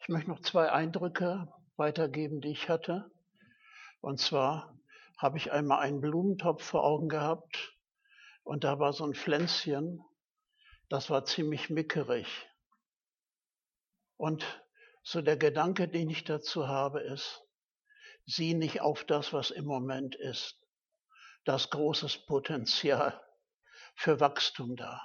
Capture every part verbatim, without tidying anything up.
Ich möchte noch zwei Eindrücke weitergeben, die ich hatte. Und zwar habe ich einmal einen Blumentopf vor Augen gehabt und da war so ein Pflänzchen, das war ziemlich mickerig. Und so der Gedanke, den ich dazu habe, ist, sieh nicht auf das, was im Moment ist. Da ist großes Potenzial für Wachstum da.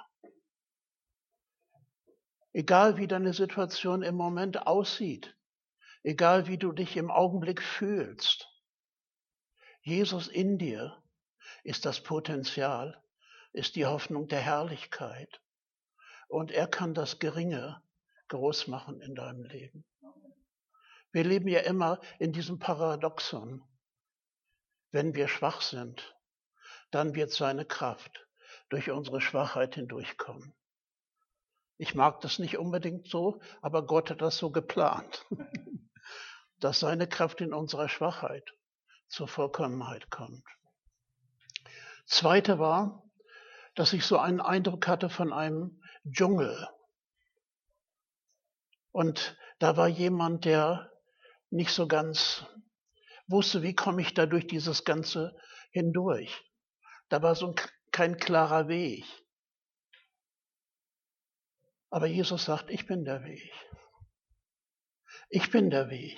Egal wie deine Situation im Moment aussieht, egal wie du dich im Augenblick fühlst, Jesus in dir ist das Potenzial, ist die Hoffnung der Herrlichkeit. Und er kann das Geringe groß machen in deinem Leben. Wir leben ja immer in diesem Paradoxon. Wenn wir schwach sind, dann wird seine Kraft durch unsere Schwachheit hindurchkommen. Ich mag das nicht unbedingt so, aber Gott hat das so geplant, dass seine Kraft in unserer Schwachheit zur Vollkommenheit kommt. Zweite war, dass ich so einen Eindruck hatte von einem Dschungel. Und da war jemand, der nicht so ganz wusste, wie komme ich da durch dieses Ganze hindurch. Da war so ein, kein klarer Weg. Aber Jesus sagt, ich bin der Weg. Ich bin der Weg.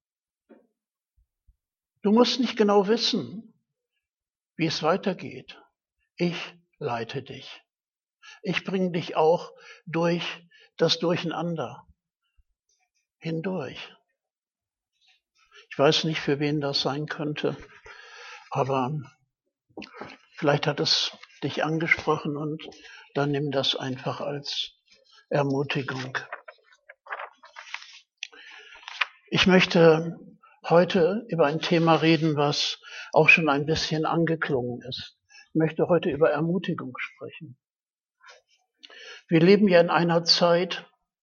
Du musst nicht genau wissen, wie es weitergeht. Ich leite dich. Ich bringe dich auch durch das Durcheinander hindurch. Ich weiß nicht, für wen das sein könnte, aber vielleicht hat es dich angesprochen und dann nimm das einfach als Ermutigung. Ich möchte heute über ein Thema reden, was auch schon ein bisschen angeklungen ist. Ich möchte heute über Ermutigung sprechen. Wir leben ja in einer Zeit,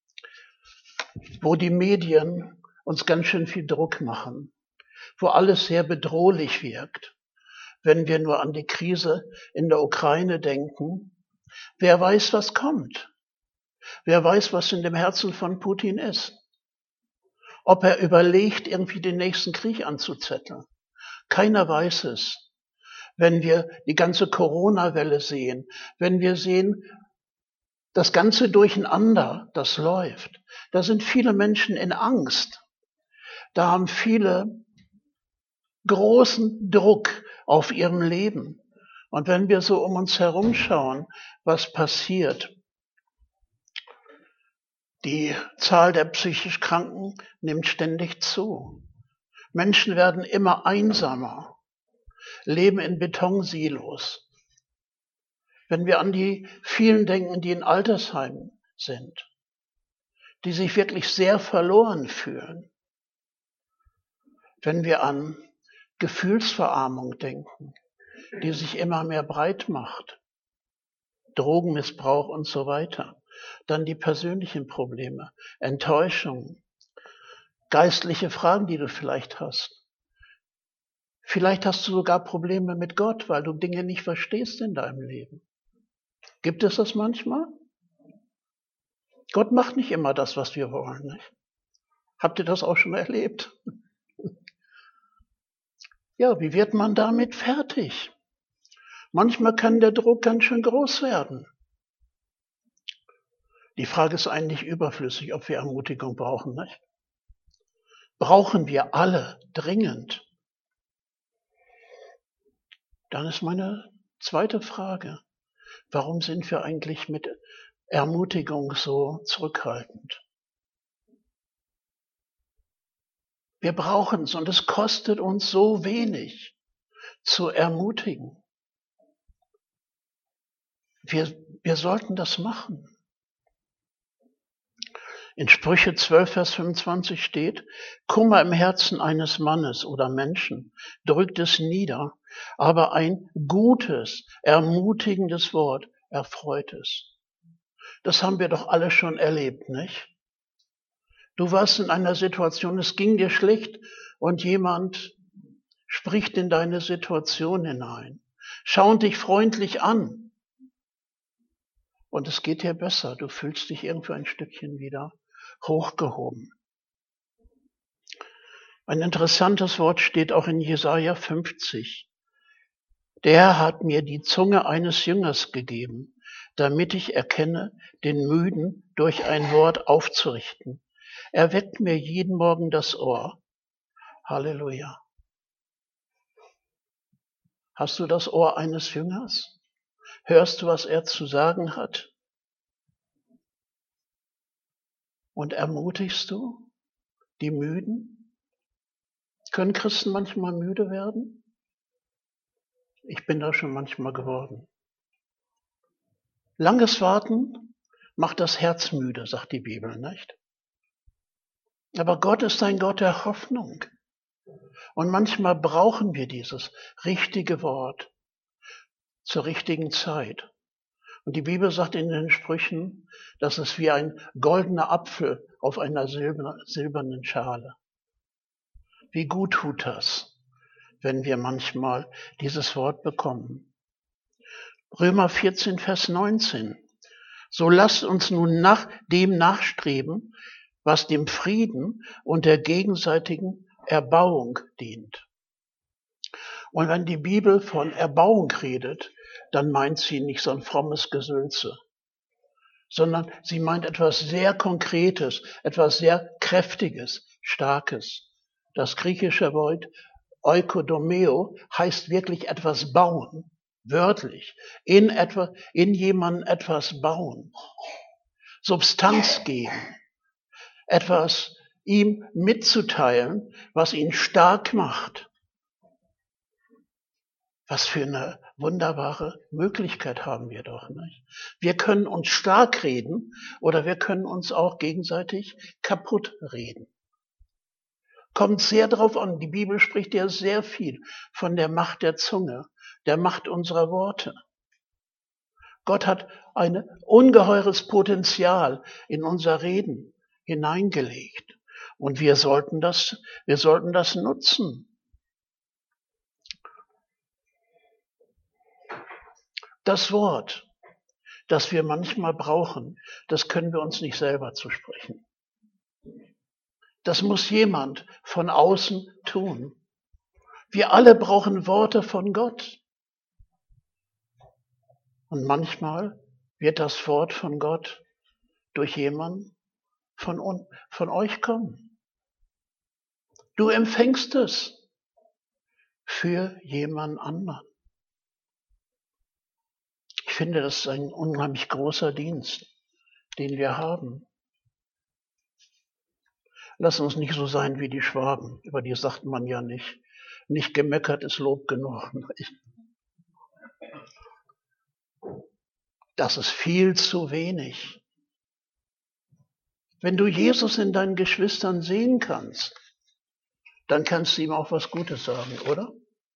wo die Medien uns ganz schön viel Druck machen, wo alles sehr bedrohlich wirkt. Wenn wir nur an die Krise in der Ukraine denken, wer weiß, was kommt? Wer weiß, was in dem Herzen von Putin ist? Ob er überlegt, irgendwie den nächsten Krieg anzuzetteln? Keiner weiß es. Wenn wir die ganze Corona-Welle sehen, wenn wir sehen, das ganze Durcheinander, das läuft, da sind viele Menschen in Angst. Da haben viele großen Druck auf ihrem Leben. Und wenn wir so um uns herum schauen, was passiert, die Zahl der psychisch Kranken nimmt ständig zu. Menschen werden immer einsamer, leben in Betonsilos. Wenn wir an die vielen denken, die in Altersheimen sind, die sich wirklich sehr verloren fühlen. Wenn wir an Gefühlsverarmung denken, die sich immer mehr breit macht, Drogenmissbrauch und so weiter. Dann die persönlichen Probleme, Enttäuschungen, geistliche Fragen, die du vielleicht hast. Vielleicht hast du sogar Probleme mit Gott, weil du Dinge nicht verstehst in deinem Leben. Gibt es das manchmal? Gott macht nicht immer das, was wir wollen. Nicht? Habt ihr das auch schon erlebt? Ja, wie wird man damit fertig? Manchmal kann der Druck ganz schön groß werden. Die Frage ist eigentlich überflüssig, ob wir Ermutigung brauchen, nicht? Brauchen wir alle dringend? Dann ist meine zweite Frage, warum sind wir eigentlich mit Ermutigung so zurückhaltend? Wir brauchen es und es kostet uns so wenig zu ermutigen. Wir, wir sollten das machen. In Sprüche zwölf, Vers fünfundzwanzig steht, Kummer im Herzen eines Mannes oder Menschen drückt es nieder, aber ein gutes, ermutigendes Wort erfreut es. Das haben wir doch alle schon erlebt, nicht? Du warst in einer Situation, es ging dir schlecht und jemand spricht in deine Situation hinein, schaut dich freundlich an und es geht dir besser. Du fühlst dich irgendwo ein Stückchen wieder hochgehoben. Ein interessantes Wort steht auch in Jesaja fünfzig. Der hat mir die Zunge eines Jüngers gegeben, damit ich erkenne, den Müden durch ein Wort aufzurichten. Er weckt mir jeden Morgen das Ohr. Halleluja. Hast du das Ohr eines Jüngers? Hörst du, was er zu sagen hat? Und ermutigst du die Müden? Können Christen manchmal müde werden? Ich bin da schon manchmal geworden. Langes Warten macht das Herz müde, sagt die Bibel, nicht? Aber Gott ist ein Gott der Hoffnung. Und manchmal brauchen wir dieses richtige Wort zur richtigen Zeit. Und die Bibel sagt in den Sprüchen, dass es wie ein goldener Apfel auf einer silbernen Schale. Wie gut tut das, wenn wir manchmal dieses Wort bekommen. Römer vierzehn, Vers neunzehn. So lasst uns nun nach dem nachstreben, was dem Frieden und der gegenseitigen Erbauung dient. Und wenn die Bibel von Erbauung redet, dann meint sie nicht so ein frommes Gesülze, sondern sie meint etwas sehr Konkretes, etwas sehr Kräftiges, Starkes. Das griechische Wort oikodomeo heißt wirklich etwas bauen, wörtlich, in etwa, in jemanden etwas bauen, Substanz geben, etwas ihm mitzuteilen, was ihn stark macht. Was für eine wunderbare Möglichkeit haben wir doch, nicht? Wir können uns stark reden oder wir können uns auch gegenseitig kaputt reden. Kommt sehr drauf an. Die Bibel spricht ja sehr viel von der Macht der Zunge, der Macht unserer Worte. Gott hat ein ungeheures Potenzial in unser Reden hineingelegt. Und wir sollten das, wir sollten das nutzen. Das Wort, das wir manchmal brauchen, das können wir uns nicht selber zusprechen. Das muss jemand von außen tun. Wir alle brauchen Worte von Gott. Und manchmal wird das Wort von Gott durch jemanden von, von euch kommen. Du empfängst es für jemand anderen. Ich finde, das ist ein unheimlich großer Dienst, den wir haben. Lass uns nicht so sein wie die Schwaben, über die sagt man ja nicht, nicht gemeckert ist Lob genug. Das ist viel zu wenig. Wenn du Jesus in deinen Geschwistern sehen kannst, dann kannst du ihm auch was Gutes sagen, oder?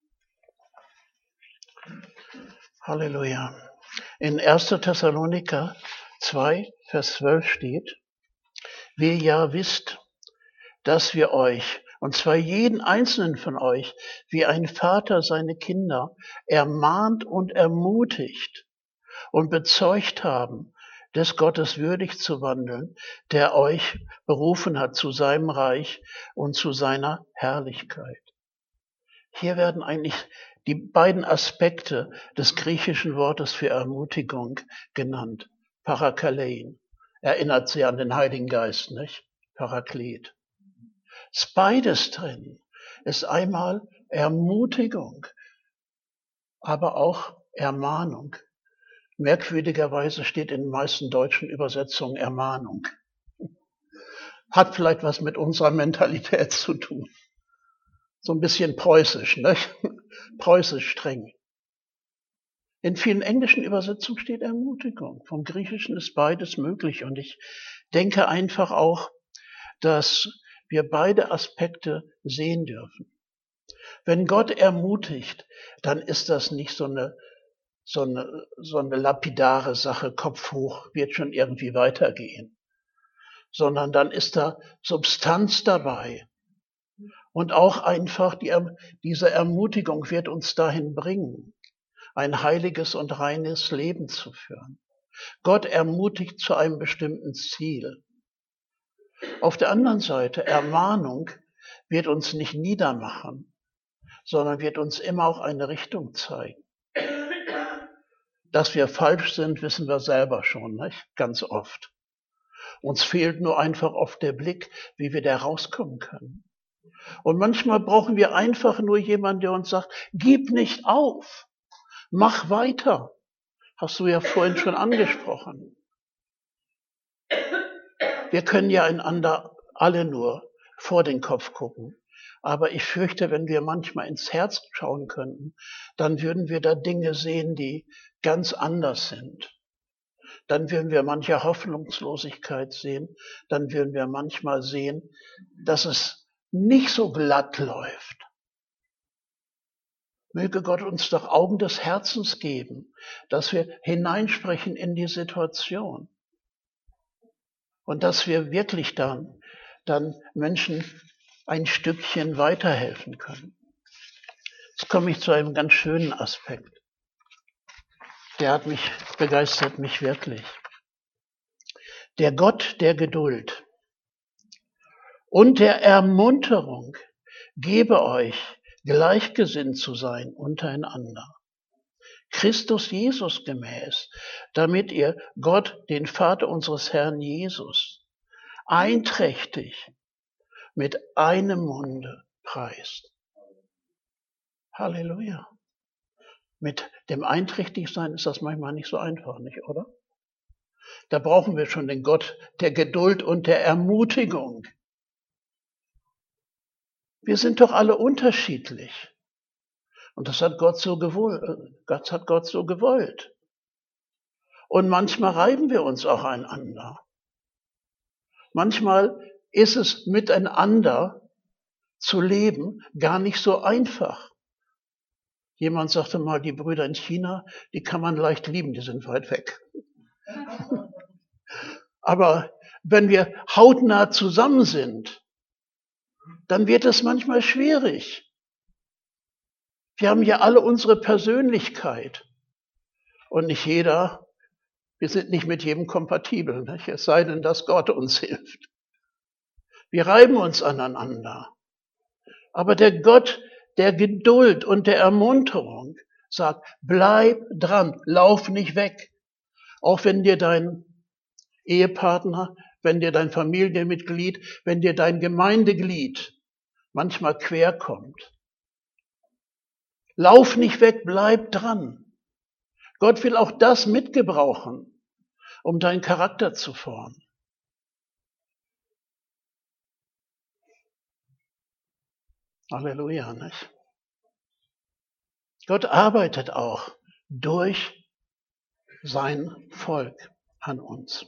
Halleluja. In erster Thessaloniker zwei, Vers zwölf steht, wie ihr ja wisst, dass wir euch, und zwar jeden einzelnen von euch, wie ein Vater seine Kinder, ermahnt und ermutigt und bezeugt haben, des Gottes würdig zu wandeln, der euch berufen hat zu seinem Reich und zu seiner Herrlichkeit. Hier werden eigentlich die beiden Aspekte des griechischen Wortes für Ermutigung genannt. Parakalein. Erinnert sie an den Heiligen Geist, nicht? Paraklet. Ist beides drin. Ist einmal Ermutigung, aber auch Ermahnung. Merkwürdigerweise steht in den meisten deutschen Übersetzungen Ermahnung. Hat vielleicht was mit unserer Mentalität zu tun. So ein bisschen preußisch, ne? Preußisch streng. In vielen englischen Übersetzungen steht Ermutigung. Vom Griechischen ist beides möglich. Und ich denke einfach auch, dass wir beide Aspekte sehen dürfen. Wenn Gott ermutigt, dann ist das nicht so eine, so eine, so eine lapidare Sache, Kopf hoch, wird schon irgendwie weitergehen. Sondern dann ist da Substanz dabei. Und auch einfach die, diese Ermutigung wird uns dahin bringen, ein heiliges und reines Leben zu führen. Gott ermutigt zu einem bestimmten Ziel. Auf der anderen Seite, Ermahnung wird uns nicht niedermachen, sondern wird uns immer auch eine Richtung zeigen. Dass wir falsch sind, wissen wir selber schon, nicht? Ganz oft. Uns fehlt nur einfach oft der Blick, wie wir da rauskommen können. Und manchmal brauchen wir einfach nur jemanden, der uns sagt, gib nicht auf, mach weiter. Hast du ja vorhin schon angesprochen. Wir können ja einander alle nur vor den Kopf gucken. Aber ich fürchte, wenn wir manchmal ins Herz schauen könnten, dann würden wir da Dinge sehen, die ganz anders sind. Dann würden wir manche Hoffnungslosigkeit sehen. Dann würden wir manchmal sehen, dass es nicht so glatt läuft. Möge Gott uns doch Augen des Herzens geben, dass wir hineinsprechen in die Situation. Und dass wir wirklich dann, dann Menschen ein Stückchen weiterhelfen können. Jetzt komme ich zu einem ganz schönen Aspekt. Der hat mich, begeistert mich wirklich. Der Gott der Geduld und der Ermunterung gebe euch, gleichgesinnt zu sein untereinander. Christus Jesus gemäß, damit ihr Gott, den Vater unseres Herrn Jesus, einträchtig mit einem Munde preist. Halleluja. Mit dem Einträchtigsein ist das manchmal nicht so einfach, nicht, oder? Da brauchen wir schon den Gott der Geduld und der Ermutigung. Wir sind doch alle unterschiedlich. Und das hat Gott so gewollt. Gott hat Gott so gewollt. Und manchmal reiben wir uns auch einander. Manchmal ist es miteinander zu leben gar nicht so einfach. Jemand sagte mal, die Brüder in China, die kann man leicht lieben, die sind weit weg. Aber wenn wir hautnah zusammen sind, dann wird es manchmal schwierig. Wir haben ja alle unsere Persönlichkeit. Und nicht jeder, wir sind nicht mit jedem kompatibel, nicht? Es sei denn, dass Gott uns hilft. Wir reiben uns aneinander. Aber der Gott der Geduld und der Ermunterung sagt, bleib dran, lauf nicht weg. Auch wenn dir dein Ehepartner, wenn dir dein Familienmitglied, wenn dir dein Gemeindeglied manchmal quer kommt. Lauf nicht weg, bleib dran. Gott will auch das mitgebrauchen, um deinen Charakter zu formen. Halleluja, nicht? Gott arbeitet auch durch sein Volk an uns.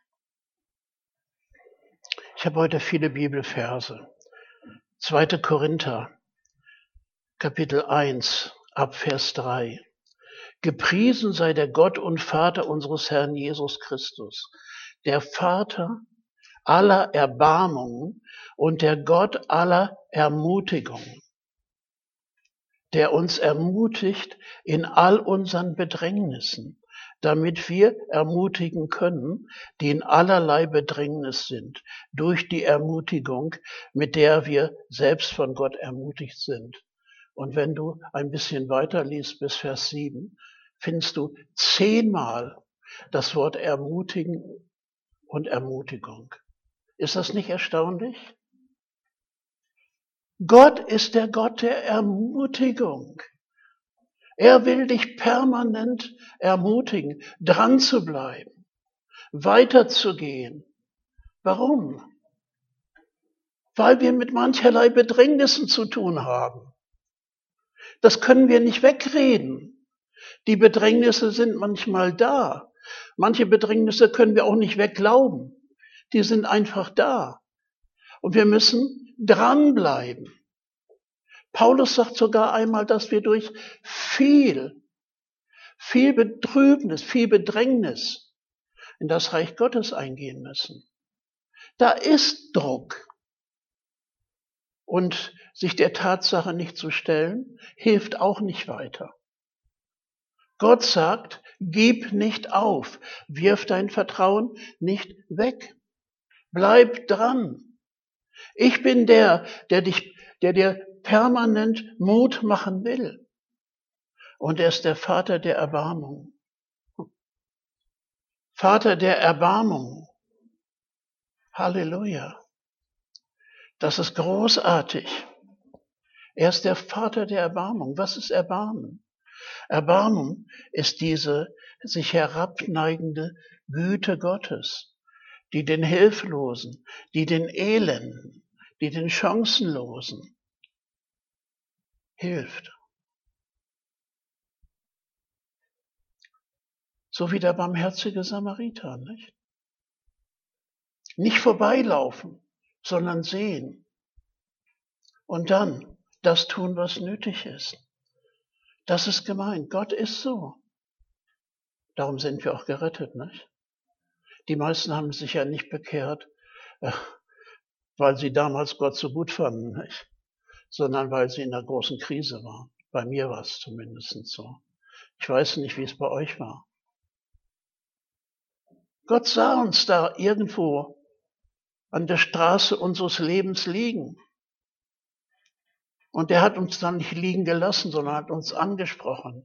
Ich habe heute viele Bibelverse. zweiter Korinther, Kapitel eins, ab Vers drei. Gepriesen sei der Gott und Vater unseres Herrn Jesus Christus, der Vater aller Erbarmungen und der Gott aller Ermutigung, der uns ermutigt in all unseren Bedrängnissen, damit wir ermutigen können, die in allerlei Bedrängnis sind, durch die Ermutigung, mit der wir selbst von Gott ermutigt sind. Und wenn du ein bisschen weiter liest bis Vers sieben, findest du zehnmal das Wort ermutigen und Ermutigung. Ist das nicht erstaunlich? Gott ist der Gott der Ermutigung. Er will dich permanent ermutigen, dran zu bleiben, weiterzugehen. Warum? Weil wir mit mancherlei Bedrängnissen zu tun haben. Das können wir nicht wegreden. Die Bedrängnisse sind manchmal da. Manche Bedrängnisse können wir auch nicht wegglauben. Die sind einfach da. Und wir müssen dranbleiben. Paulus sagt sogar einmal, dass wir durch viel, viel Betrübnis, viel Bedrängnis in das Reich Gottes eingehen müssen. Da ist Druck. Und sich der Tatsache nicht zu stellen, hilft auch nicht weiter. Gott sagt, gib nicht auf, wirf dein Vertrauen nicht weg. Bleib dran. Ich bin der, der dich, der dir permanent Mut machen will. Und er ist der Vater der Erbarmung. Vater der Erbarmung. Halleluja. Das ist großartig. Er ist der Vater der Erbarmung. Was ist Erbarmen? Erbarmung ist diese sich herabneigende Güte Gottes, die den Hilflosen, die den Elenden, die den Chancenlosen hilft. So wie der barmherzige Samariter, nicht? Nicht vorbeilaufen, sondern sehen. Und dann das tun, was nötig ist. Das ist gemeint. Gott ist so. Darum sind wir auch gerettet, nicht? Die meisten haben sich ja nicht bekehrt, weil sie damals Gott so gut fanden, nicht? Sondern weil sie in einer großen Krise waren. Bei mir war es zumindest so. Ich weiß nicht, wie es bei euch war. Gott sah uns da irgendwo an der Straße unseres Lebens liegen. Und er hat uns dann nicht liegen gelassen, sondern hat uns angesprochen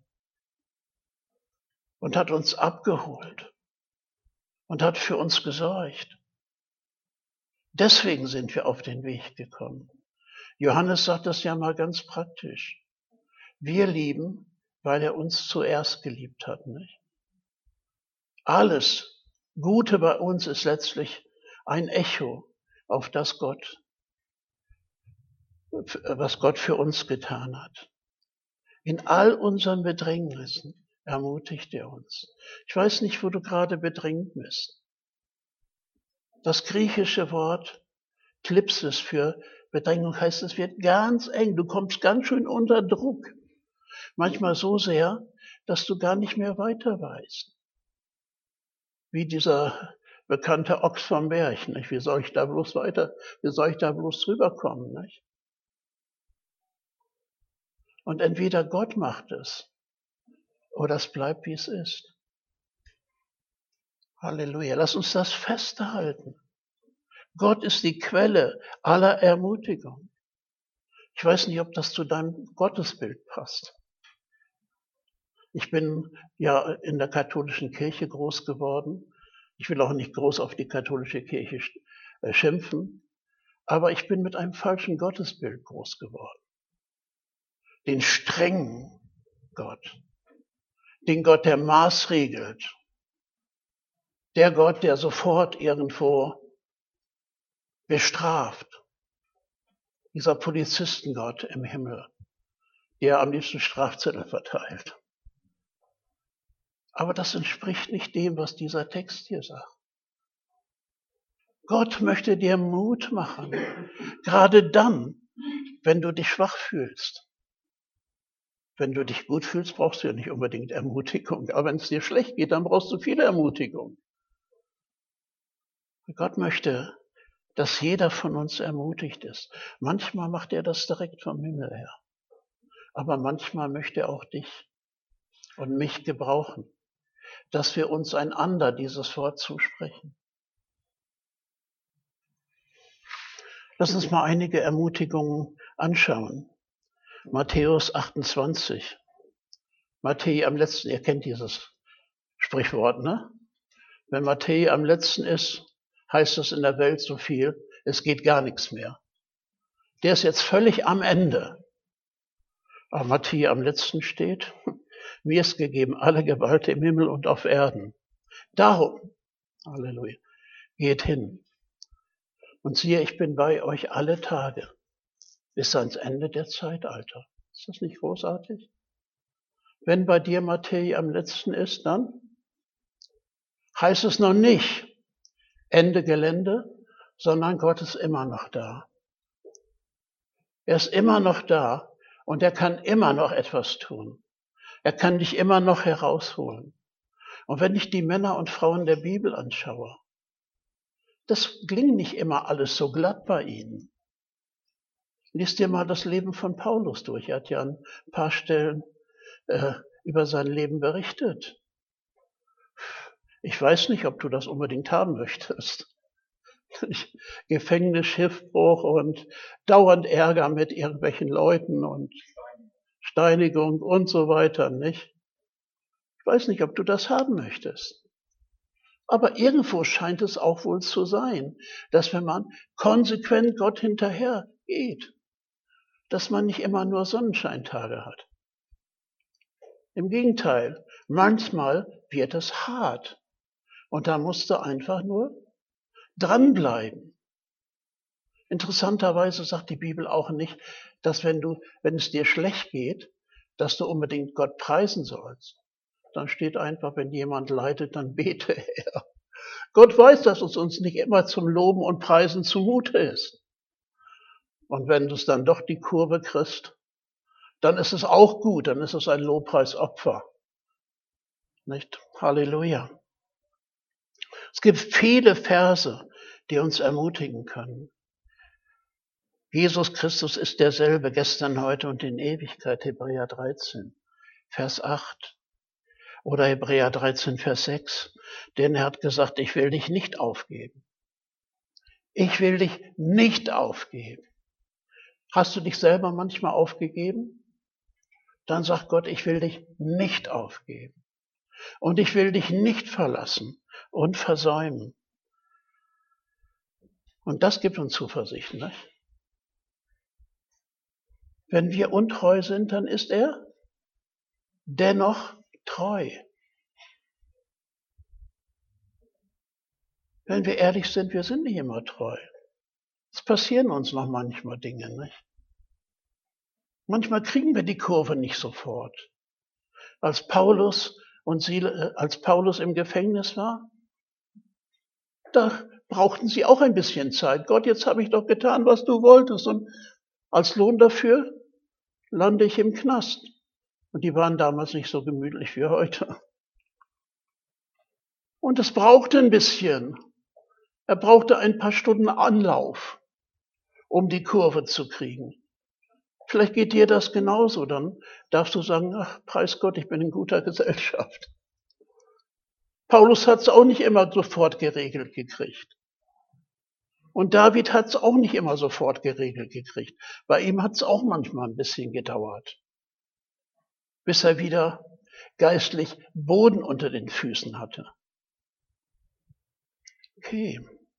und hat uns abgeholt und hat für uns gesorgt. Deswegen sind wir auf den Weg gekommen. Johannes sagt das ja mal ganz praktisch. Wir lieben, weil er uns zuerst geliebt hat, nicht? Alles Gute bei uns ist letztlich ein Echo auf das Gott, was Gott für uns getan hat. In all unseren Bedrängnissen ermutigt er uns. Ich weiß nicht, wo du gerade bedrängt bist. Das griechische Wort Klipsis für Bedrängung heißt, es wird ganz eng. Du kommst ganz schön unter Druck. Manchmal so sehr, dass du gar nicht mehr weiter weißt. Wie dieser bekannte Ochs vom Berg, nicht? Wie soll ich da bloß weiter, wie soll ich da bloß rüberkommen, nicht? Und entweder Gott macht es, oder es bleibt, wie es ist. Halleluja. Lass uns das festhalten. Gott ist die Quelle aller Ermutigung. Ich weiß nicht, ob das zu deinem Gottesbild passt. Ich bin ja in der katholischen Kirche groß geworden. Ich will auch nicht groß auf die katholische Kirche schimpfen, aber ich bin mit einem falschen Gottesbild groß geworden. Den strengen Gott, den Gott, der maßregelt, der Gott, der sofort irgendwo bestraft, dieser Polizistengott im Himmel, der am liebsten Strafzettel verteilt. Aber das entspricht nicht dem, was dieser Text hier sagt. Gott möchte dir Mut machen, gerade dann, wenn du dich schwach fühlst. Wenn du dich gut fühlst, brauchst du ja nicht unbedingt Ermutigung. Aber wenn es dir schlecht geht, dann brauchst du viele Ermutigung. Gott möchte, dass jeder von uns ermutigt ist. Manchmal macht er das direkt vom Himmel her. Aber manchmal möchte er auch dich und mich gebrauchen, dass wir uns einander dieses Wort zusprechen. Lass uns mal einige Ermutigungen anschauen. Matthäus achtundzwanzig. Matthäus am letzten, ihr kennt dieses Sprichwort, ne? Wenn Matthäus am letzten ist, heißt es in der Welt so viel, es geht gar nichts mehr. Der ist jetzt völlig am Ende. Aber Matthäus am letzten steht, mir ist gegeben alle Gewalt im Himmel und auf Erden. Darum, Halleluja, geht hin. Und siehe, ich bin bei euch alle Tage, bis ans Ende der Zeitalter. Ist das nicht großartig? Wenn bei dir Matthäus am letzten ist, dann heißt es noch nicht Ende Gelände, sondern Gott ist immer noch da. Er ist immer noch da und er kann immer noch etwas tun. Er kann dich immer noch herausholen. Und wenn ich die Männer und Frauen der Bibel anschaue, das ging nicht immer alles so glatt bei ihnen. Lies dir mal das Leben von Paulus durch. Er hat ja an ein paar Stellen äh, über sein Leben berichtet. Ich weiß nicht, ob du das unbedingt haben möchtest. Gefängnis, Schiffbruch und dauernd Ärger mit irgendwelchen Leuten und Steinigung und so weiter, nicht? Ich weiß nicht, ob du das haben möchtest. Aber irgendwo scheint es auch wohl zu sein, dass wenn man konsequent Gott hinterher geht, dass man nicht immer nur Sonnenscheintage hat. Im Gegenteil, manchmal wird es hart. Und da musst du einfach nur dranbleiben. Interessanterweise sagt die Bibel auch nicht, dass wenn du, wenn es dir schlecht geht, dass du unbedingt Gott preisen sollst. Dann steht einfach, wenn jemand leidet, dann bete er. Gott weiß, dass es uns nicht immer zum Loben und Preisen zumute ist. Und wenn du es dann doch die Kurve kriegst, dann ist es auch gut, dann ist es ein Lobpreisopfer. Nicht? Halleluja. Es gibt viele Verse, die uns ermutigen können. Jesus Christus ist derselbe gestern, heute und in Ewigkeit, Hebräer dreizehn, Vers acht. Oder Hebräer dreizehn, Vers sechs. Denn er hat gesagt, ich will dich nicht aufgeben. Ich will dich nicht aufgeben. Hast du dich selber manchmal aufgegeben? Dann sagt Gott, ich will dich nicht aufgeben. Und ich will dich nicht verlassen und versäumen. Und das gibt uns Zuversicht, nicht? Wenn wir untreu sind, dann ist er dennoch treu. Wenn wir ehrlich sind, wir sind nicht immer treu. Es passieren uns noch manchmal Dinge, nicht? Manchmal kriegen wir die Kurve nicht sofort. Als Paulus und sie, als Paulus im Gefängnis war, da brauchten sie auch ein bisschen Zeit. Gott, jetzt habe ich doch getan, was du wolltest. Und als Lohn dafür lande ich im Knast. Und die waren damals nicht so gemütlich wie heute. Und es brauchte ein bisschen. Er brauchte ein paar Stunden Anlauf, um die Kurve zu kriegen. Vielleicht geht dir das genauso. Dann darfst du sagen, ach, preis Gott, ich bin in guter Gesellschaft. Paulus hat es auch nicht immer sofort geregelt gekriegt. Und David hat es auch nicht immer sofort geregelt gekriegt. Bei ihm hat es auch manchmal ein bisschen gedauert, bis er wieder geistlich Boden unter den Füßen hatte. Okay.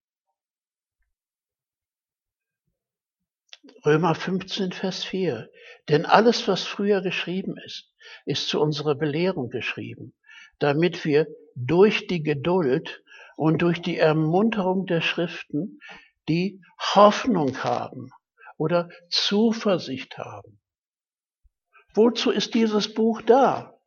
Römer fünfzehn, Vers vier. Denn alles, was früher geschrieben ist, ist zu unserer Belehrung geschrieben, damit wir durch die Geduld und durch die Ermunterung der Schriften die Hoffnung haben oder Zuversicht haben. Wozu ist dieses Buch da?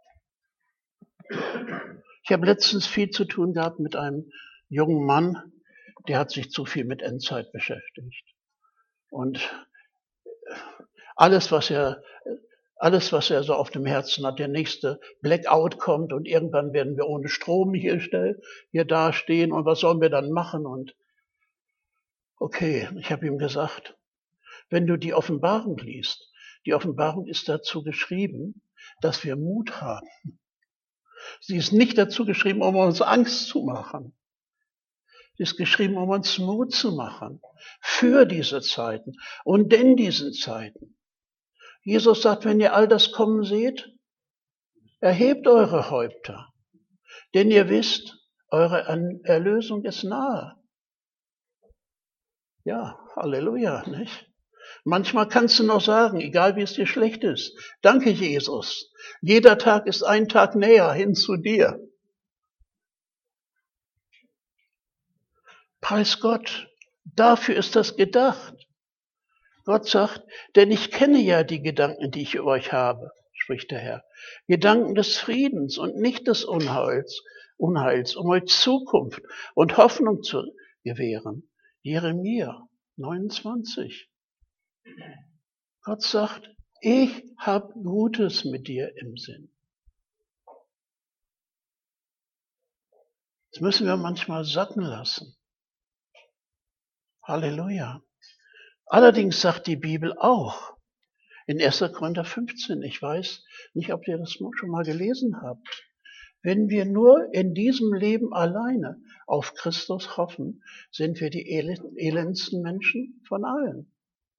Ich habe letztens viel zu tun gehabt mit einem jungen Mann, der hat sich zu viel mit Endzeit beschäftigt. Und alles, was er, alles, was er so auf dem Herzen hat, der nächste Blackout kommt und irgendwann werden wir ohne Strom hier, hier dastehen und was sollen wir dann machen? Und okay, ich habe ihm gesagt, wenn du die Offenbarung liest, die Offenbarung ist dazu geschrieben, dass wir Mut haben. Sie ist nicht dazu geschrieben, um uns Angst zu machen. Sie ist geschrieben, um uns Mut zu machen für diese Zeiten und in diesen Zeiten. Jesus sagt, wenn ihr all das kommen seht, erhebt eure Häupter, denn ihr wisst, eure Erlösung ist nahe. Ja, Halleluja, nicht? Manchmal kannst du noch sagen, egal wie es dir schlecht ist, danke Jesus, jeder Tag ist ein Tag näher hin zu dir. Preis Gott, dafür ist das gedacht. Gott sagt, denn ich kenne ja die Gedanken, die ich über euch habe, spricht der Herr. Gedanken des Friedens und nicht des Unheils, Unheils, um euch Zukunft und Hoffnung zu gewähren. Jeremia neunundzwanzig. Gott sagt, ich habe Gutes mit dir im Sinn. Das müssen wir manchmal sacken lassen. Halleluja. Allerdings sagt die Bibel auch in erster Korinther fünfzehn, ich weiß nicht, ob ihr das schon mal gelesen habt, Wenn wir nur in diesem Leben alleine auf Christus hoffen, sind wir die elendsten Menschen von allen.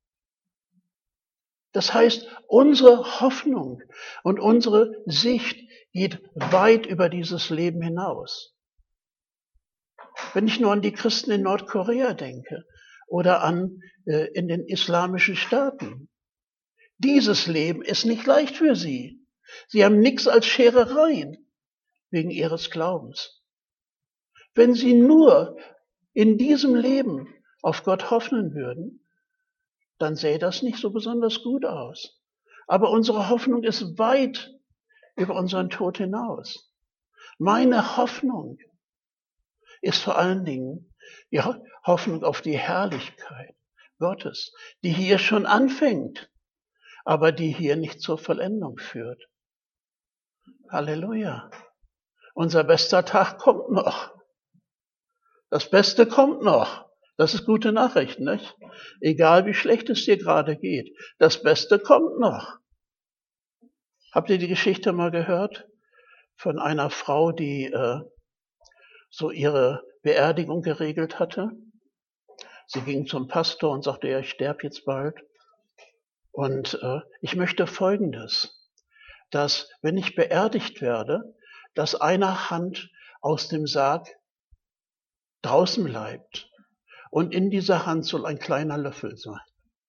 Das heißt, unsere Hoffnung und unsere Sicht geht weit über dieses Leben hinaus. Wenn ich nur an die Christen in Nordkorea denke oder an äh, in den islamischen Staaten. Dieses Leben ist nicht leicht für sie. Sie haben nichts als Scherereien wegen ihres Glaubens. Wenn sie nur in diesem Leben auf Gott hoffen würden, dann sähe das nicht so besonders gut aus. Aber unsere Hoffnung ist weit über unseren Tod hinaus. Meine Hoffnung ist vor allen Dingen die Hoffnung auf die Herrlichkeit Gottes, die hier schon anfängt, aber die hier nicht zur Vollendung führt. Halleluja. Unser bester Tag kommt noch. Das Beste kommt noch. Das ist gute Nachricht, nicht? Egal wie schlecht es dir gerade geht. Das Beste kommt noch. Habt ihr die Geschichte mal gehört? Von einer Frau, die äh, so ihre Beerdigung geregelt hatte. Sie ging zum Pastor und sagte, ja, ich sterbe jetzt bald. Und äh, ich möchte Folgendes, dass wenn ich beerdigt werde, dass eine Hand aus dem Sarg draußen bleibt. Und in dieser Hand soll ein kleiner Löffel sein.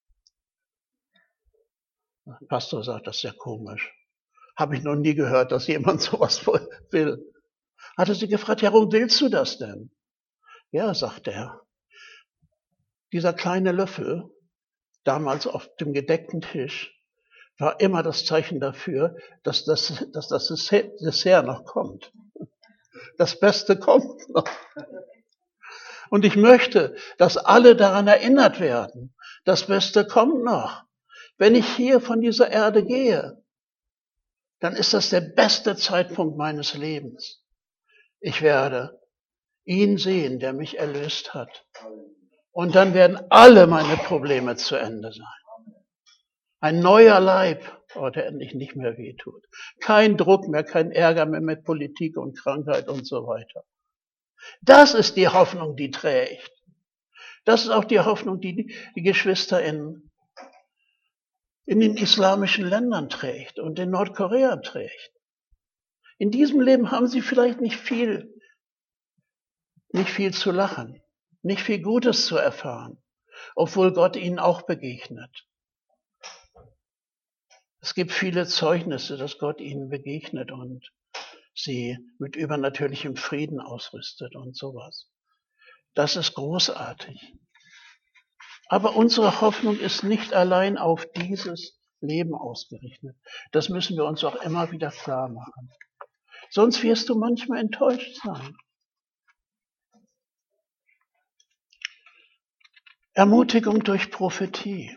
Der Pastor sagt, das ist ja komisch. Habe ich noch nie gehört, dass jemand sowas will. Hatte sie gefragt, ja, warum willst du das denn? Ja, sagt er. Dieser kleine Löffel, damals auf dem gedeckten Tisch, war immer das Zeichen dafür, dass das, dass das Dessert noch kommt. Das Beste kommt noch. Und ich möchte, dass alle daran erinnert werden. Das Beste kommt noch. Wenn ich hier von dieser Erde gehe, dann ist das der beste Zeitpunkt meines Lebens. Ich werde ihn sehen, der mich erlöst hat. Und dann werden alle meine Probleme zu Ende sein. Ein neuer Leib, oh, der endlich nicht mehr wehtut. Kein Druck mehr, kein Ärger mehr mit Politik und Krankheit und so weiter. Das ist die Hoffnung, die trägt. Das ist auch die Hoffnung, die die Geschwister in, in den islamischen Ländern trägt und in Nordkorea trägt. In diesem Leben haben sie vielleicht nicht viel, nicht viel zu lachen, nicht viel Gutes zu erfahren, obwohl Gott ihnen auch begegnet. Es gibt viele Zeugnisse, dass Gott ihnen begegnet und sie mit übernatürlichem Frieden ausrüstet und sowas. Das ist großartig. Aber unsere Hoffnung ist nicht allein auf dieses Leben ausgerichtet. Das müssen wir uns auch immer wieder klar machen. Sonst wirst du manchmal enttäuscht sein. Ermutigung durch Prophetie.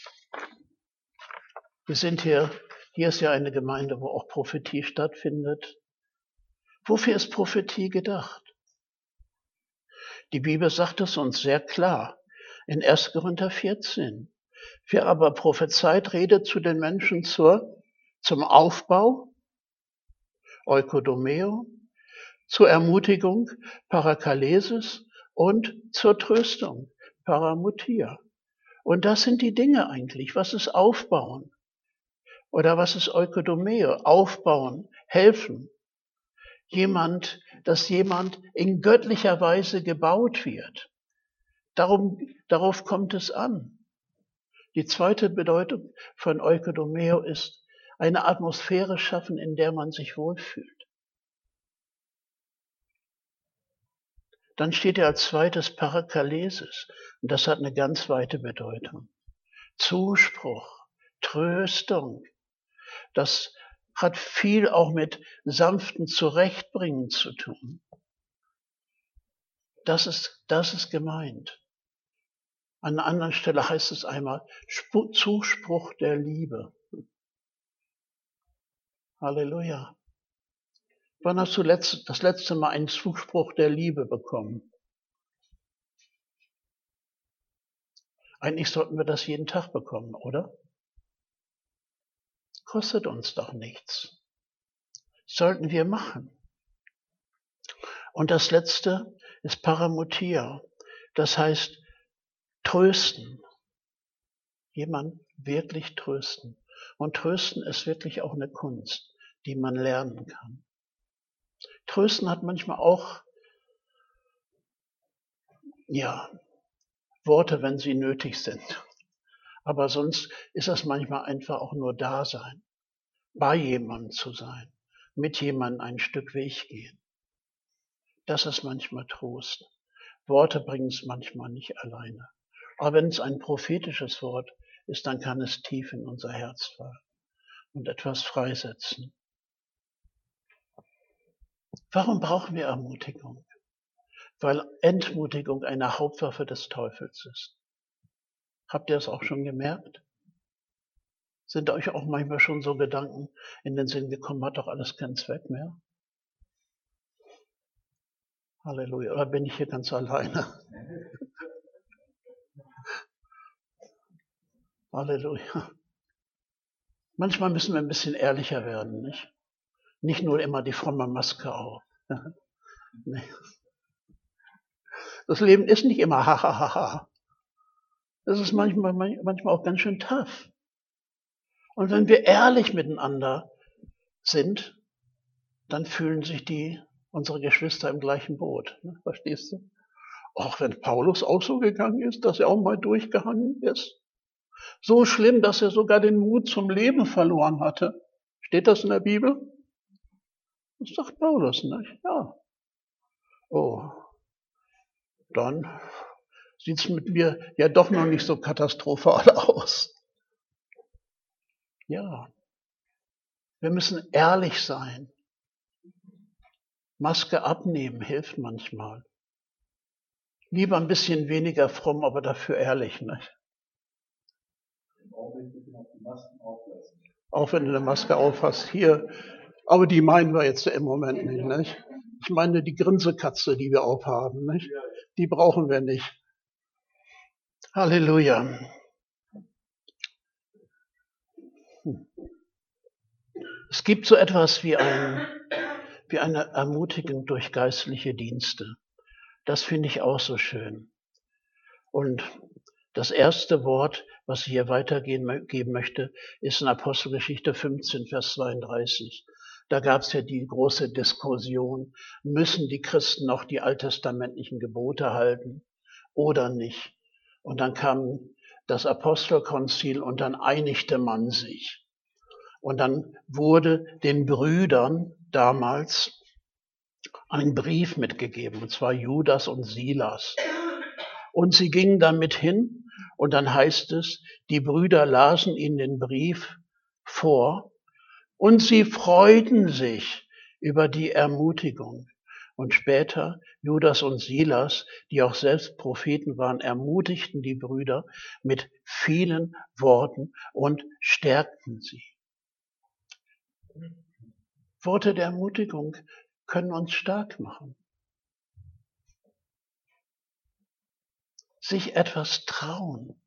Wir sind hier, hier ist ja eine Gemeinde, wo auch Prophetie stattfindet. Wofür ist Prophetie gedacht? Die Bibel sagt es uns sehr klar in erster Korinther vierzehn. Wer aber prophezeit, redet zu den Menschen zur, zum Aufbau, Oikodomeo, zur Ermutigung, Parakalesis und zur Tröstung, Paramutia. Und das sind die Dinge eigentlich. Was ist Aufbauen? Oder was ist Oikodomeo? Aufbauen, helfen. Jemand, dass jemand in göttlicher Weise gebaut wird. Darum, darauf kommt es an. Die zweite Bedeutung von Oikodomeo ist eine Atmosphäre schaffen, in der man sich wohlfühlt. Dann steht er als zweites Parakalesis. Und das hat eine ganz weite Bedeutung. Zuspruch, Tröstung. Das hat viel auch mit sanften Zurechtbringen zu tun. Das ist, das ist gemeint. An einer anderen Stelle heißt es einmal Zuspruch der Liebe. Halleluja. Wann hast du letzt, das letzte Mal einen Zuspruch der Liebe bekommen? Eigentlich sollten wir das jeden Tag bekommen, oder? Kostet uns doch nichts. Sollten wir machen. Und das letzte ist Paramotia. Das heißt trösten. Jemand wirklich trösten. Und trösten ist wirklich auch eine Kunst, die man lernen kann. Trösten hat manchmal auch, ja, Worte, wenn sie nötig sind. Aber sonst ist das manchmal einfach auch nur Dasein. Bei jemandem zu sein. Mit jemandem ein Stück Weg gehen. Das ist manchmal Trost. Worte bringen es manchmal nicht alleine. Aber wenn es ein prophetisches Wort ist, dann kann es tief in unser Herz fallen und etwas freisetzen. Warum brauchen wir Ermutigung? Weil Entmutigung eine Hauptwaffe des Teufels ist. Habt ihr es auch schon gemerkt? Sind euch auch manchmal schon so Gedanken in den Sinn gekommen, hat doch alles keinen Zweck mehr? Halleluja. Oder bin ich hier ganz alleine? Halleluja. Manchmal müssen wir ein bisschen ehrlicher werden, nicht? Nicht nur immer die fromme Maske auf. Nee. Das Leben ist nicht immer ha ha ha ha. Das ist manchmal, manchmal auch ganz schön tough. Und wenn wir ehrlich miteinander sind, dann fühlen sich die, unsere Geschwister im gleichen Boot. Verstehst du? Auch wenn Paulus auch so gegangen ist, dass er auch mal durchgehangen ist. So schlimm, dass er sogar den Mut zum Leben verloren hatte. Steht das in der Bibel? Das sagt Paulus, nicht? Ja. Oh. Dann sieht's mit mir ja doch noch nicht so katastrophal aus. Ja. Wir müssen ehrlich sein. Maske abnehmen hilft manchmal. Lieber ein bisschen weniger fromm, aber dafür ehrlich, nicht? Auch wenn du eine Maske aufhast, hier. Aber die meinen wir jetzt im Moment nicht, nicht? Ich meine die Grinsekatze, die wir aufhaben, nicht? Die brauchen wir nicht. Halleluja. Hm. Es gibt so etwas wie, ein, wie eine Ermutigung durch geistliche Dienste. Das finde ich auch so schön. Und das erste Wort, was ich hier weitergeben möchte, ist in Apostelgeschichte fünfzehn, Vers zweiunddreißig. Da gab es ja die große Diskussion, müssen die Christen noch die alttestamentlichen Gebote halten oder nicht? Und dann kam das Apostelkonzil und dann einigte man sich. Und dann wurde den Brüdern damals ein Brief mitgegeben, und zwar Judas und Silas. Und sie gingen damit hin und dann heißt es, die Brüder lasen ihnen den Brief vor und sie freuten sich über die Ermutigung. Und später Judas und Silas, die auch selbst Propheten waren, ermutigten die Brüder mit vielen Worten und stärkten sie. Worte der Ermutigung können uns stark machen. Sich etwas trauen.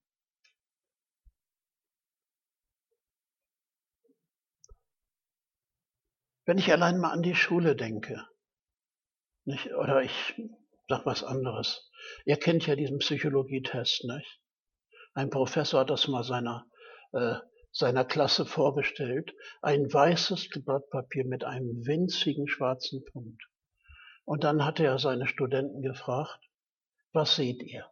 Wenn ich allein mal an die Schule denke, nicht? Oder ich sag was anderes. Ihr kennt ja diesen Psychologietest, nicht? Ein Professor hat das mal seiner, äh, seiner Klasse vorgestellt. Ein weißes Blatt Papier mit einem winzigen schwarzen Punkt. Und dann hat er seine Studenten gefragt, was seht ihr?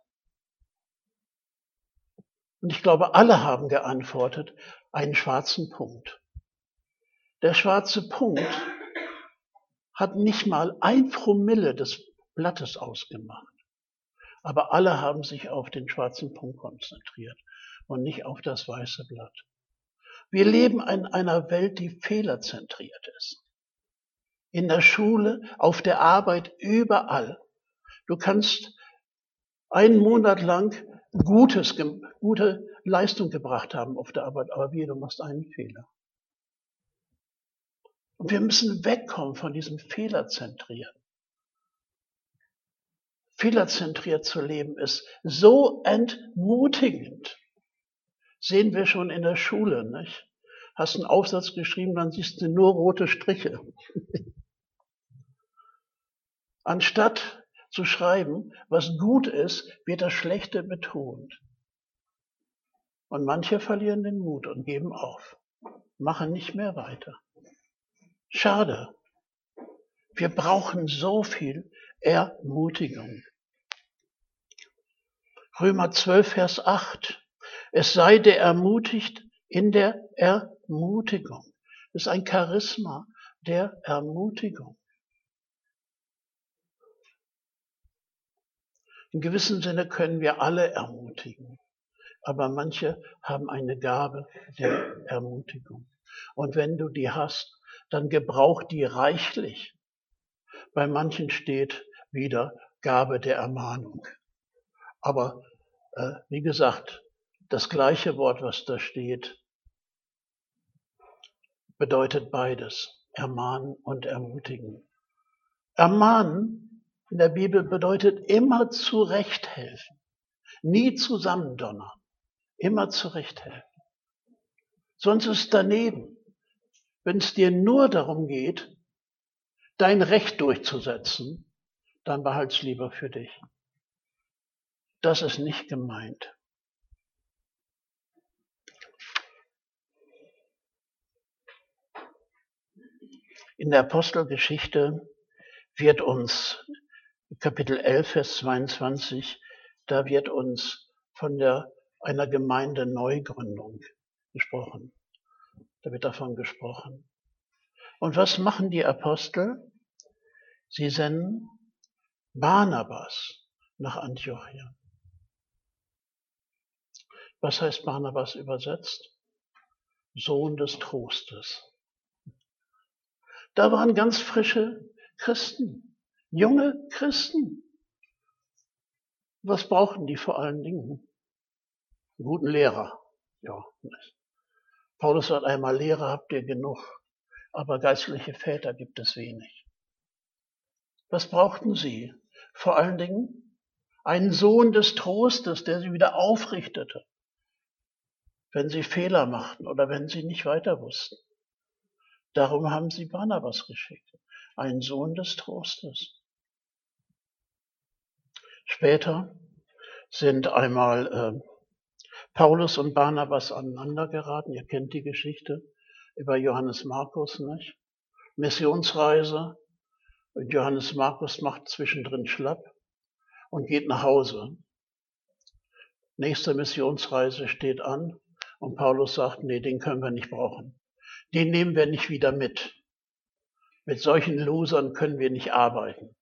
Und ich glaube, alle haben geantwortet, einen schwarzen Punkt. Der schwarze Punkt hat nicht mal ein Promille des Blattes ausgemacht. Aber alle haben sich auf den schwarzen Punkt konzentriert und nicht auf das weiße Blatt. Wir leben in einer Welt, die fehlerzentriert ist. In der Schule, auf der Arbeit, überall. Du kannst einen Monat lang Gutes, gute Leistung gebracht haben auf der Arbeit, aber wie, du machst einen Fehler. Und wir müssen wegkommen von diesem Fehlerzentrieren. Fehlerzentriert zu leben ist so entmutigend. Sehen wir schon in der Schule, nicht? Hast einen Aufsatz geschrieben, dann siehst du nur rote Striche. Anstatt zu schreiben, was gut ist, wird das Schlechte betont. Und manche verlieren den Mut und geben auf, machen nicht mehr weiter. Schade. Wir brauchen so viel Ermutigung. Römer zwölf, Vers acht. Es sei der ermutigt in der Ermutigung. Das ist ein Charisma der Ermutigung. In gewissem Sinne können wir alle ermutigen, aber manche haben eine Gabe der Ermutigung. Und wenn du die hast, dann gebrauch die reichlich. Bei manchen steht wieder Gabe der Ermahnung. Aber äh, wie gesagt, das gleiche Wort, was da steht, bedeutet beides, ermahnen und ermutigen. Ermahnen in der Bibel bedeutet immer zurechthelfen, nie zusammendonnern, immer zurechthelfen. Sonst ist es daneben, wenn es dir nur darum geht, dein Recht durchzusetzen, dann behalt's lieber für dich. Das ist nicht gemeint. In der Apostelgeschichte wird uns, Kapitel elf, Vers zweiundzwanzig, da wird uns von der, einer Gemeindeneugründung gesprochen. Da wird davon gesprochen. Und was machen die Apostel? Sie senden Barnabas nach Antiochia. Was heißt Barnabas übersetzt? Sohn des Trostes. Da waren ganz frische Christen, junge Christen. Was brauchen die vor allen Dingen? Einen guten Lehrer. Ja. Paulus sagt einmal, Lehrer habt ihr genug, aber geistliche Väter gibt es wenig. Was brauchten sie? Vor allen Dingen einen Sohn des Trostes, der sie wieder aufrichtete, wenn sie Fehler machten oder wenn sie nicht weiter wussten. Darum haben sie Barnabas geschickt, einen Sohn des Trostes. Später sind einmal äh, Paulus und Barnabas aneinander geraten. Ihr kennt die Geschichte über Johannes Markus, nicht? Missionsreise. Und Johannes Markus macht zwischendrin schlapp und geht nach Hause. Nächste Missionsreise steht an und Paulus sagt, nee, den können wir nicht brauchen. Den nehmen wir nicht wieder mit. Mit solchen Losern können wir nicht arbeiten.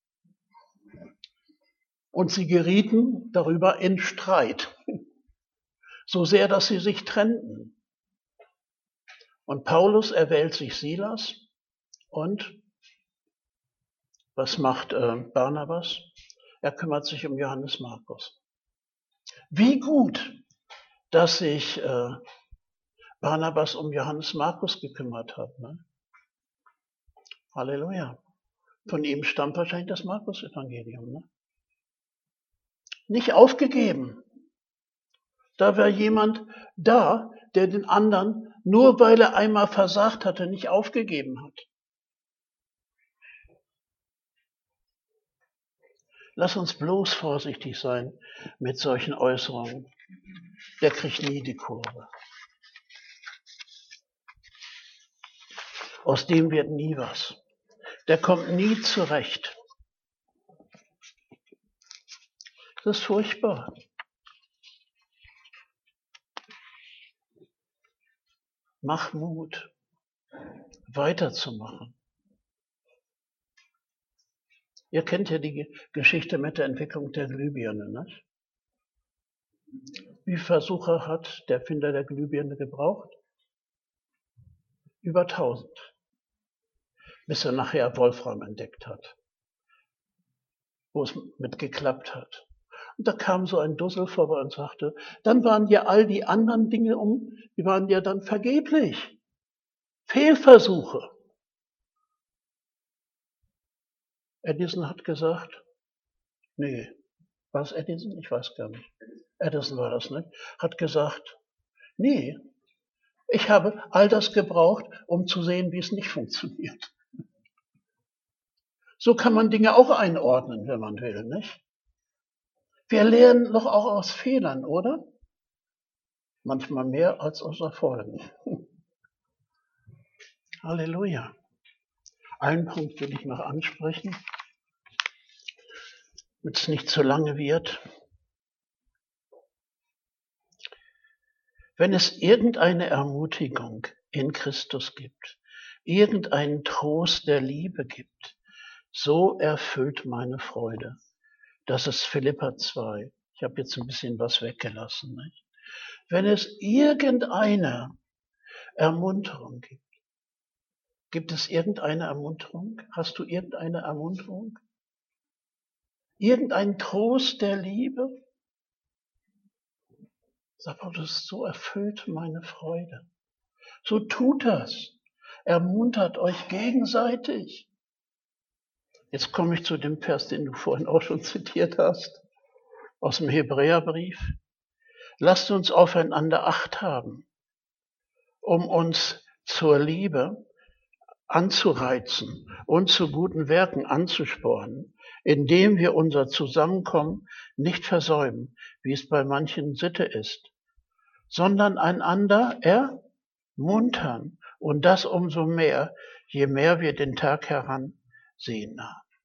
Und sie gerieten darüber in Streit. So sehr, dass sie sich trennten. Und Paulus erwählt sich Silas und was macht äh, Barnabas? Er kümmert sich um Johannes Markus. Wie gut, dass sich äh, Barnabas um Johannes Markus gekümmert hat. Ne? Halleluja. Von ihm stammt wahrscheinlich das Markus-Evangelium. Ne? Nicht aufgegeben. Da war jemand da, der den anderen, nur weil er einmal versagt hatte, nicht aufgegeben hat. Lass uns bloß vorsichtig sein mit solchen Äußerungen. Der kriegt nie die Kurve. Aus dem wird nie was. Der kommt nie zurecht. Das ist furchtbar. Mach Mut, weiterzumachen. Ihr kennt ja die Geschichte mit der Entwicklung der Glühbirne, nicht? Wie viele Versuche hat der Erfinder der Glühbirne gebraucht? Über tausend. Bis er nachher Wolfram entdeckt hat, wo es mit geklappt hat. Und da kam so ein Dussel vorbei und sagte, dann waren ja all die anderen Dinge um, die waren ja dann vergeblich. Fehlversuche. Edison hat gesagt, nee, war es Edison? Ich weiß gar nicht. Edison war das, nicht? Hat gesagt, nee, ich habe all das gebraucht, um zu sehen, wie es nicht funktioniert. So kann man Dinge auch einordnen, wenn man will, nicht? Wir lernen doch auch aus Fehlern, oder? Manchmal mehr als aus Erfolgen. Halleluja. Einen Punkt will ich noch ansprechen, damit es nicht zu lange wird. Wenn es irgendeine Ermutigung in Christus gibt, irgendeinen Trost der Liebe gibt, so erfüllt meine Freude. Das ist Philipper zwei. Ich habe jetzt ein bisschen was weggelassen. Nicht? Wenn es irgendeine Ermunterung gibt, gibt es irgendeine Ermunterung? Hast du irgendeine Ermunterung? Irgendein Trost der Liebe? Sag mal, das so erfüllt meine Freude. So tut das. Ermuntert euch gegenseitig. Jetzt komme ich zu dem Vers, den du vorhin auch schon zitiert hast, aus dem Hebräerbrief. Lasst uns aufeinander Acht haben, um uns zur Liebe anzureizen und zu guten Werken anzuspornen, indem wir unser Zusammenkommen nicht versäumen, wie es bei manchen Sitte ist, sondern einander ermuntern und das umso mehr, je mehr wir den Tag heransehen.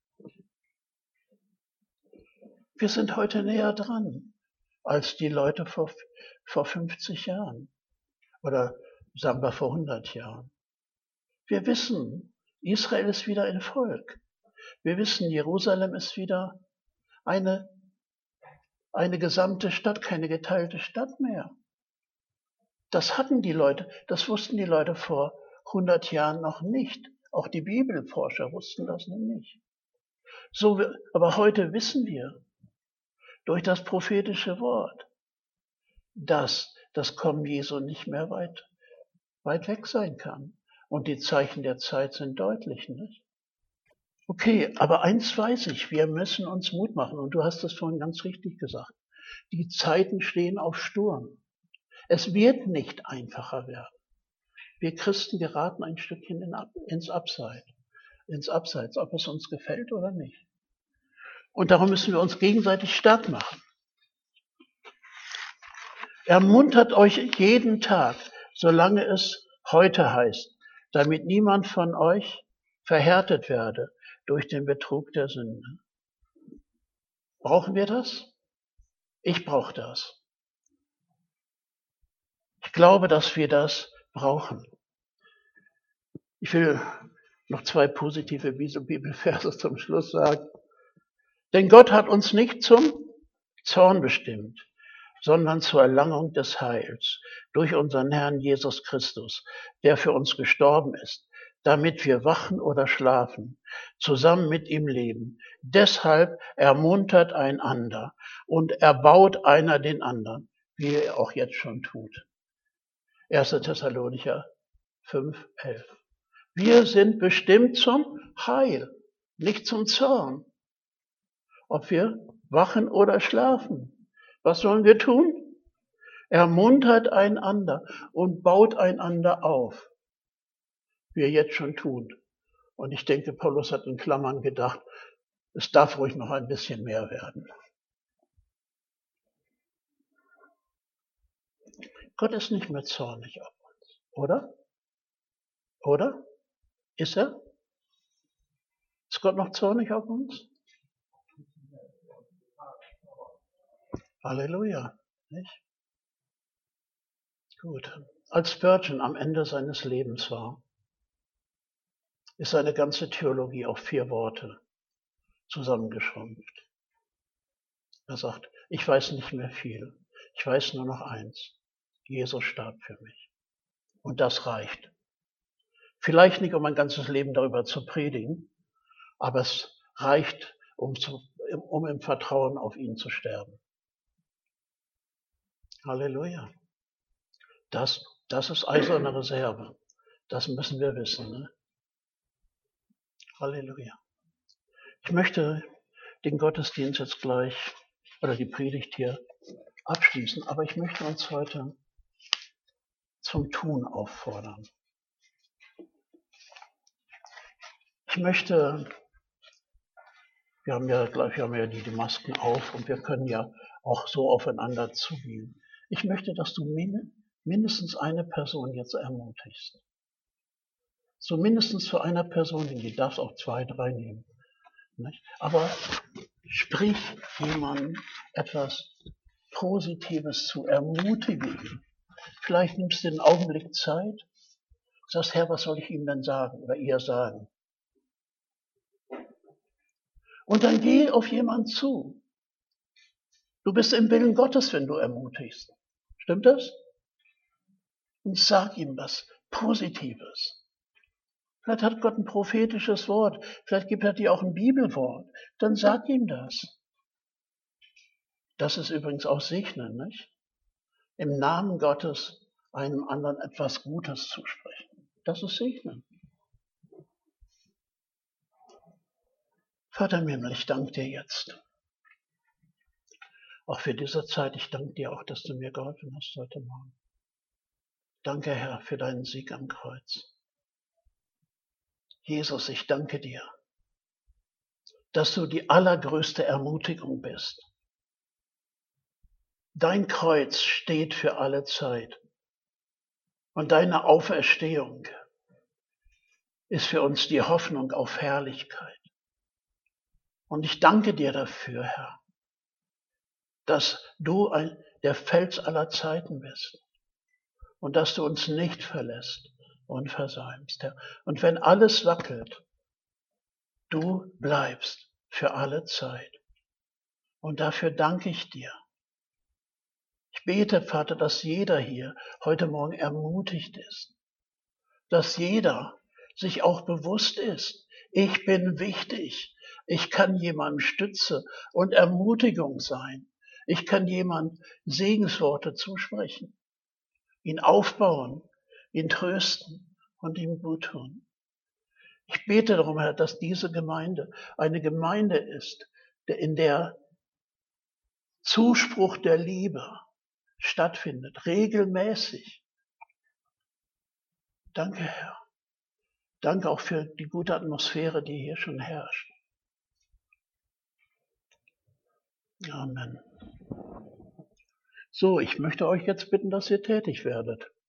Wir sind heute näher dran als die Leute vor, vor fünfzig Jahren oder sagen wir vor hundert Jahren. Wir wissen, Israel ist wieder ein Volk. Wir wissen, Jerusalem ist wieder eine, eine gesamte Stadt, keine geteilte Stadt mehr. Das hatten die Leute, das wussten die Leute vor hundert Jahren noch nicht. Auch die Bibelforscher wussten das noch nicht. So, aber heute wissen wir durch das prophetische Wort, dass das Kommen Jesu nicht mehr weit, weit weg sein kann. Und die Zeichen der Zeit sind deutlich, nicht? Okay, aber eins weiß ich, wir müssen uns Mut machen. Und du hast es vorhin ganz richtig gesagt. Die Zeiten stehen auf Sturm. Es wird nicht einfacher werden. Wir Christen geraten ein Stückchen in, ins Abseits, ins Abseits, ob es uns gefällt oder nicht. Und darum müssen wir uns gegenseitig stark machen. Ermuntert euch jeden Tag, solange es heute heißt, damit niemand von euch verhärtet werde durch den Betrug der Sünde. Brauchen wir das? Ich brauche das. Ich glaube, dass wir das brauchen. Ich will noch zwei positive Bibelverse zum Schluss sagen. Denn Gott hat uns nicht zum Zorn bestimmt, sondern zur Erlangung des Heils durch unseren Herrn Jesus Christus, der für uns gestorben ist, damit wir wachen oder schlafen, zusammen mit ihm leben. Deshalb ermuntert einander und erbaut einer den anderen, wie er auch jetzt schon tut. erster Thessalonicher fünf, elf. Wir sind bestimmt zum Heil, nicht zum Zorn. Ob wir wachen oder schlafen. Was sollen wir tun? Ermuntert einander und baut einander auf, wie er jetzt schon tut. Und ich denke, Paulus hat in Klammern gedacht, es darf ruhig noch ein bisschen mehr werden. Gott ist nicht mehr zornig auf uns, oder? Oder? Ist er? Ist Gott noch zornig auf uns? Halleluja, nicht? Gut. Als Spurgeon am Ende seines Lebens war, ist seine ganze Theologie auf vier Worte zusammengeschrumpft. Er sagt, ich weiß nicht mehr viel. Ich weiß nur noch eins. Jesus starb für mich. Und das reicht. Vielleicht nicht, um mein ganzes Leben darüber zu predigen, aber es reicht, um, zu, um im Vertrauen auf ihn zu sterben. Halleluja. Das, das ist eiserne Reserve. Das müssen wir wissen. Ne? Halleluja. Ich möchte den Gottesdienst jetzt gleich, oder die Predigt hier, abschließen, aber ich möchte uns heute zum Tun auffordern. Ich möchte Wir haben ja gleich, wir haben ja die, die Masken auf und wir können ja auch so aufeinander zugehen. Ich möchte, dass du min, mindestens eine Person jetzt ermutigst. So mindestens für eine Person, die darfst auch zwei, drei nehmen. Nicht? Aber sprich jemandem etwas Positives zu ermutigen. Vielleicht nimmst du den Augenblick Zeit, sagst, Herr, was soll ich ihm denn sagen oder ihr sagen? Und dann geh auf jemanden zu. Du bist im Willen Gottes, wenn du ermutigst. Stimmt das? Und sag ihm was Positives. Vielleicht hat Gott ein prophetisches Wort. Vielleicht gibt er dir auch ein Bibelwort. Dann sag ihm das. Das ist übrigens auch Segnen, nicht? Im Namen Gottes einem anderen etwas Gutes zu sprechen. Das ist Segnen. Vater im Himmel, ich danke dir jetzt. Auch für diese Zeit. Ich danke dir auch, dass du mir geholfen hast heute Morgen. Danke, Herr, für deinen Sieg am Kreuz. Jesus, ich danke dir, dass du die allergrößte Ermutigung bist. Dein Kreuz steht für alle Zeit. Und deine Auferstehung ist für uns die Hoffnung auf Herrlichkeit. Und ich danke dir dafür, Herr, dass du ein, der Fels aller Zeiten bist und dass du uns nicht verlässt und versäumst, Herr. Und wenn alles wackelt, du bleibst für alle Zeit. Und dafür danke ich dir. Ich bete, Vater, dass jeder hier heute Morgen ermutigt ist, dass jeder sich auch bewusst ist, ich bin wichtig, ich kann jemandem Stütze und Ermutigung sein, ich kann jemandem Segensworte zusprechen, ihn aufbauen, ihn trösten und ihm gut tun. Ich bete darum, Herr, dass diese Gemeinde eine Gemeinde ist, in der Zuspruch der Liebe stattfindet, regelmäßig. Danke, Herr. Danke auch für die gute Atmosphäre, die hier schon herrscht. Amen. So, ich möchte euch jetzt bitten, dass ihr tätig werdet.